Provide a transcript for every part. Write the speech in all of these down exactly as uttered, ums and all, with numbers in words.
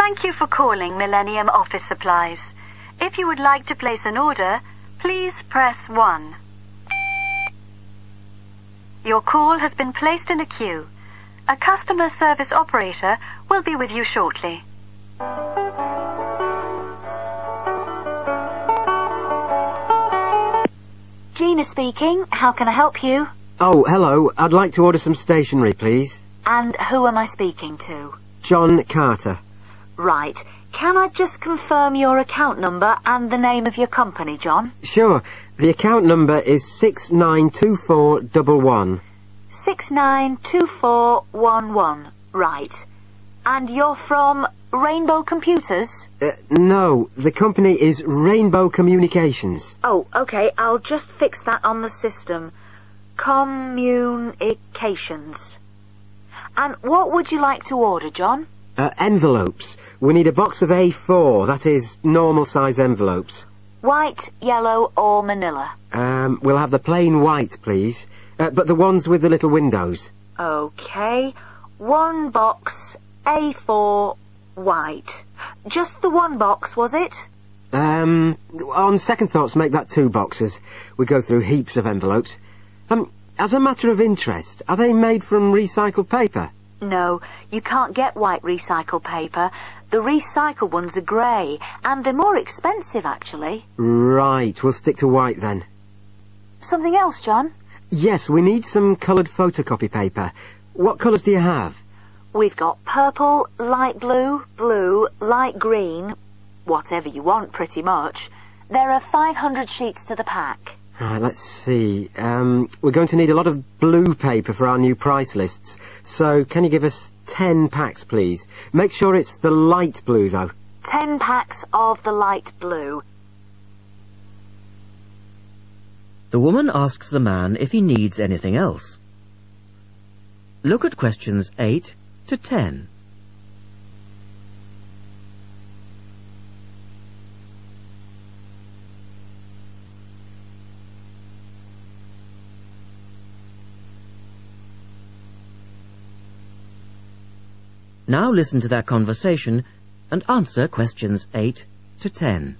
Thank you for calling Millennium Office Supplies. If you would like to place an order, please press one. Your call has been placed in a queue. A customer service operator will be with you shortly. Gina speaking. How can I help you? Oh, hello. I'd like to order some stationery, please. And who am I speaking to? John Carter. Right. Can I just confirm your account number and the name of your company, John? Sure. The account number is six nine two four one one. six nine two four one one. Right. And you're from Rainbow Computers? Uh, no, the company is Rainbow Communications. Oh, okay. I'll just fix that on the system. Communications. And what would you like to order, John? Uh, envelopes. We need a box of A four, that is, normal size envelopes. White, yellow or manila? Um, we'll have the plain white, please. Uh, but the ones with the little windows. Okay. One box, A four, white. Just the one box, was it? Um, on second thoughts, make that two boxes. We go through heaps of envelopes. Um, as a matter of interest, are they made from recycled paper? No, you can't get white recycled paper. The recycled ones are grey, and they're more expensive, actually. Right, we'll stick to white then. Something else, John? Yes, we need some coloured photocopy paper. What colours do you have? We've got purple, light blue, blue, light green, whatever you want, pretty much. There are five hundred sheets to the pack. Right, let's see. Um, we're going to need a lot of blue paper for our new price lists. So, can you give us ten packs, please? Make sure it's the light blue, though. Ten packs of the light blue. The woman asks the man if he needs anything else. Look at questions eight to ten. Now listen to their conversation and answer questions eight to ten.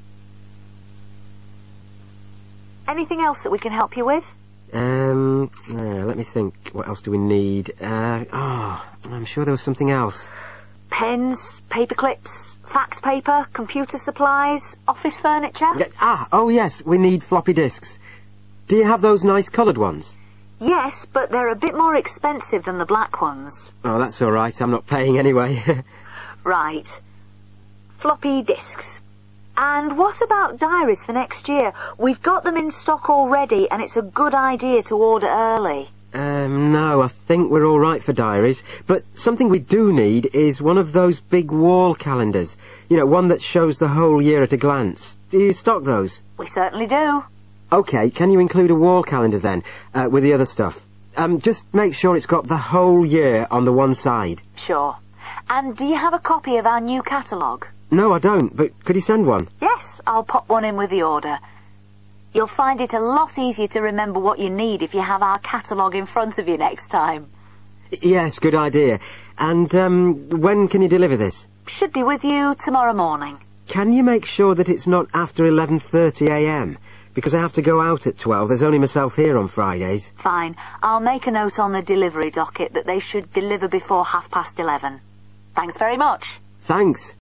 Anything else that we can help you with? Um, uh, let me think. What else do we need? Uh, oh, I'm sure there was something else. Pens, paper clips, fax paper, computer supplies, office furniture? Yeah, ah, oh yes, we need floppy disks. Do you have those nice coloured ones? Yes, but they're a bit more expensive than the black ones. Oh, that's all right. I'm not paying anyway. Right. Floppy disks. And what about diaries for next year? We've got them in stock already, and it's a good idea to order early. Um, no, I think we're all right for diaries. But something we do need is one of those big wall calendars. You know, one that shows the whole year at a glance. Do you stock those? We certainly do. OK, can you include a wall calendar then, uh, with the other stuff? Um, just make sure it's got the whole year on the one side. Sure. And do you have a copy of our new catalogue? No, I don't, but could you send one? Yes, I'll pop one in with the order. You'll find it a lot easier to remember what you need if you have our catalogue in front of you next time. Yes, good idea. And, um, when can you deliver this? Should be with you tomorrow morning. Can you make sure that it's not after eleven thirty a m? Because I have to go out at twelve. There's only myself here on Fridays. Fine. I'll make a note on the delivery docket that they should deliver before half past eleven. Thanks very much. Thanks.